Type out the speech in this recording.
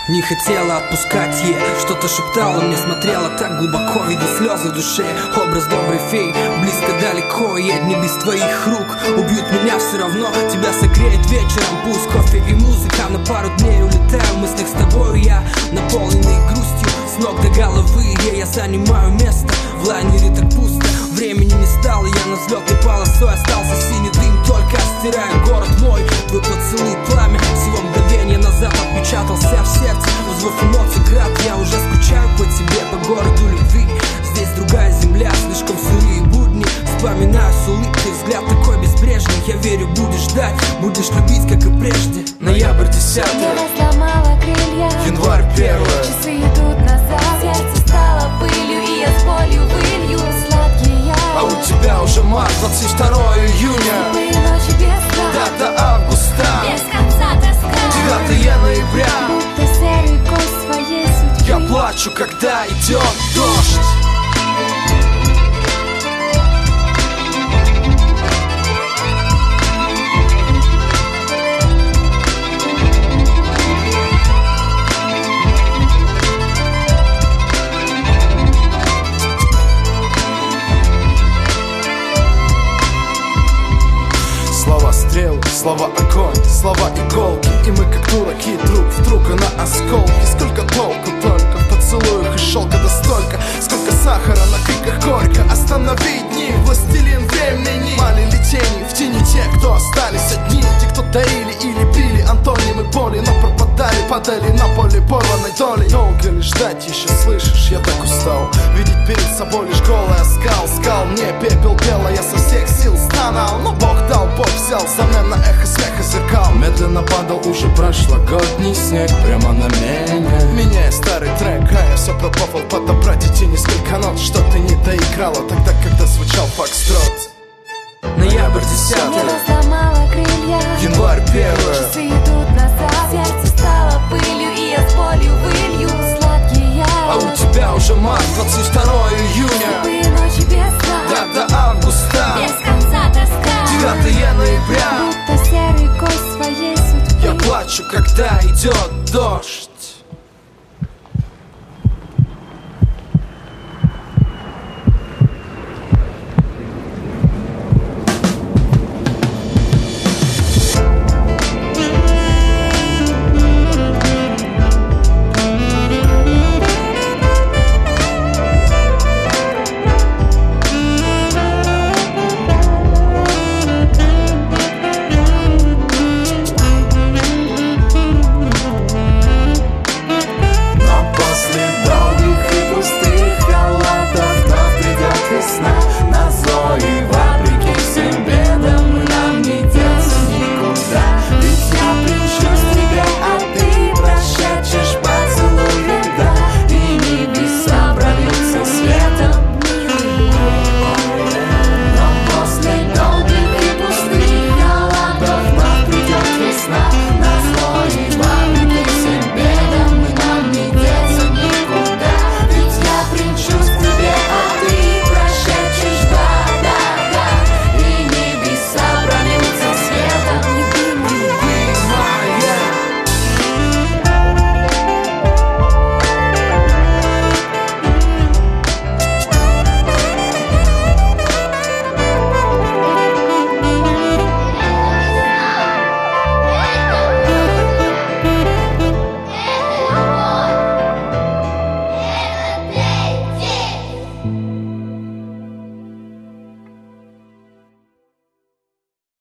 Не хотела отпускать ей, что-то шептала мне, смотрела так глубоко, видя слезы в душе. Образ доброй феи, близко далеко, и одни без твоих рук убьют меня все равно. Тебя согреет вечером, пусть кофе и музыка. На пару дней улетаю в мыслях с тобою я, наполненный грустью с ног до головы. Я занимаю место, в лайнере так пусто, времени не стало, я на взлетной полосой. Остался синий дым, только стираю город мой. Твой поцелуй, пламя, всего мгновение назад отпечатался в сердце. Взвыв эмоций град, я уже скучаю по тебе, по городу любви. Здесь другая земля, слишком сырые будни. Вспоминаю с улыбкой, взгляд такой безбрежный. Я верю, будешь ждать, будешь любить, как и прежде. Ноябрь 10-й, небо сломало крылья, январь 1-е. часы идут назад, сердце стало пылью, и я с болью вылью сладкие. А у тебя уже март, 22 июня. Слепые ночи без сна, Дата августа, без конца тоска, 9 ноября. будто серый кость своей судьбы. Я плачу, когда идет дождь. Слова стрелы, слова огонь, слова иголки. И мы как дураки друг в друга на осколки. Сколько толку только в поцелуях и шелка, да столько, сколько сахара на криках горько. Останови дни, властелин времени. Мали ли тени в тени те, кто остались одни, те, кто дарили или пили антонимы боли, но пропадали, падали на поле порванной доли. Долго ли ждать еще, слышишь, я так устал видеть перед собой лишь голый оскал. Скал мне пепел пела, я со всех сил стонал, но Бог дал, Бог взял взамен на эхо смеха зеркал. Медленно падал уже прошлогодний снег прямо на меня, меняя старый трек, а я все пробовал подобрать эти несколько нот, что ты не доиграла тогда, когда звучал фокстрот. Ноябрь Небо 10-е, сломало крылья, январь 1-е. часы идут назад, сердце стало пылью, и я с болью вылью сладкие. А у тебя уже март, 22 июня. Слепые ночи без сна, Дата августа, без конца тоска, 9 ноября. будто серый кость своей судьбы. Я плачу, когда идет дождь.